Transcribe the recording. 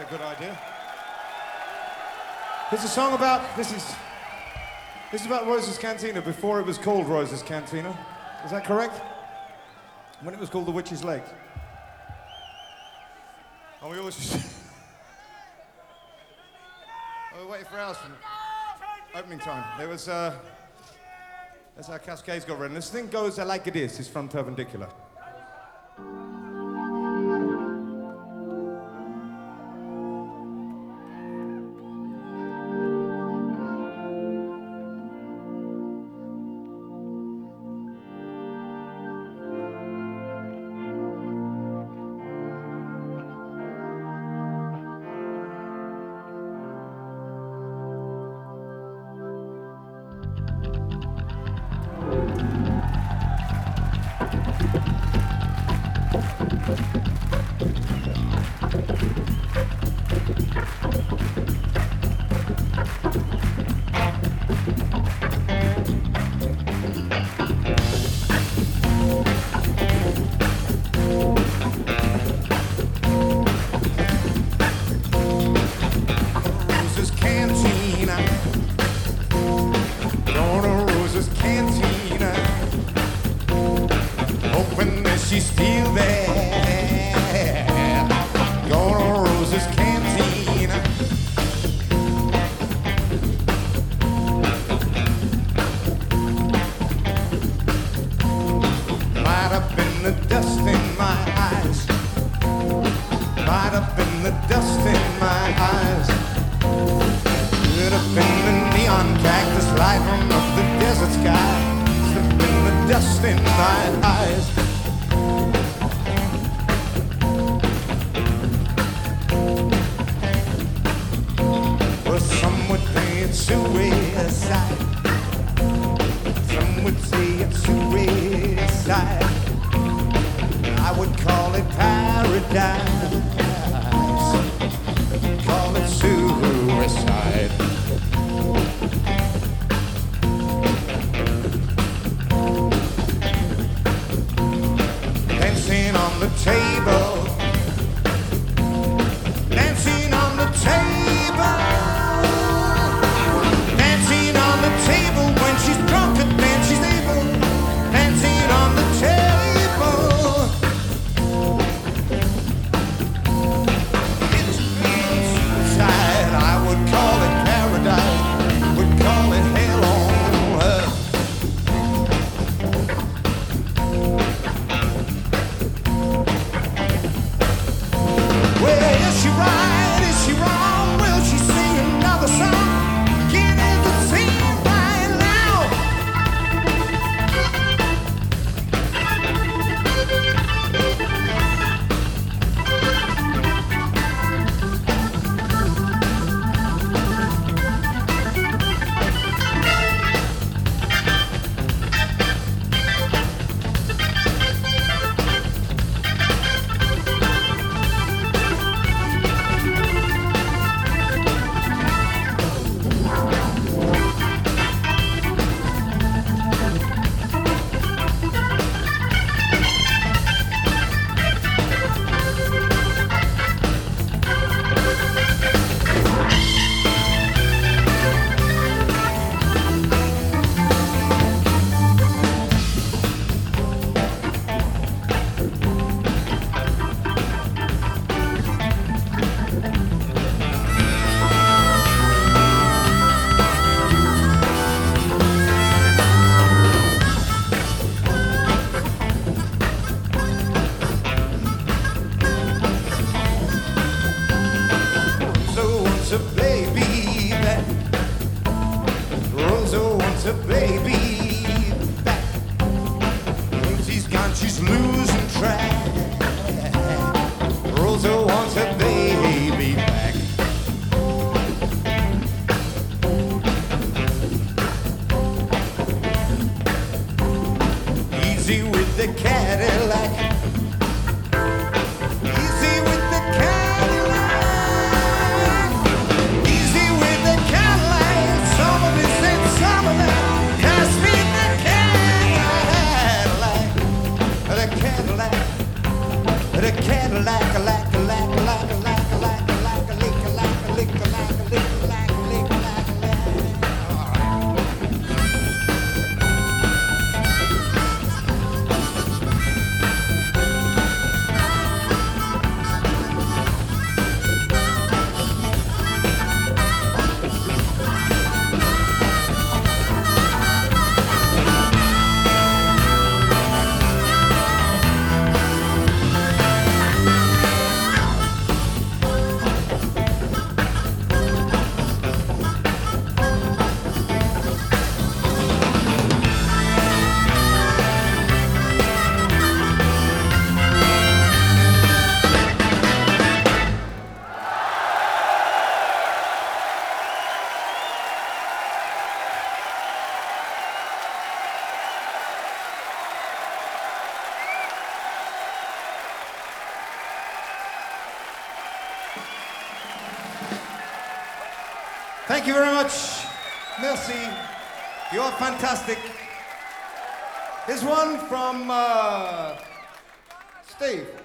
a good idea. Here's a song about, this is about Rose's Cantina before it was called Rose's Cantina. Is that correct? When it was called The Witch's Leg. And we always just... we're waiting for ours from opening time. There was, that's how Cascades got written. This thing goes like it is. It's from Perpendicular. She's still there. Going to Rose's Cantina. Might have been the dust in my eyes. Might have been the dust in my eyes. Could have been the neon cactus light from up the desert sky. Could have been the dust in my eyes. Suicide. Some would say it's suicide. I would call it paradise. Call it suicide. Dancing on the table. Dancing on the table. When she's drunk and then she's able, dancing on the table. It's suicide. I would call it paradise. Would call it hell on earth. Well, is she right? Is she wrong? Will she sing another song? Can it seem? A baby back. When she's gone, she's losing track. Rosa wants a baby back. Easy with the Cadillac. Easy with the Cadillac. Easy with the Cadillac. Somebody said some of that. The Cadillac, a lack, a lack, a lack, a lack, a lack, a lack, a lack, a lack. Thank you very much. Merci. You're fantastic. Here's one from Steve.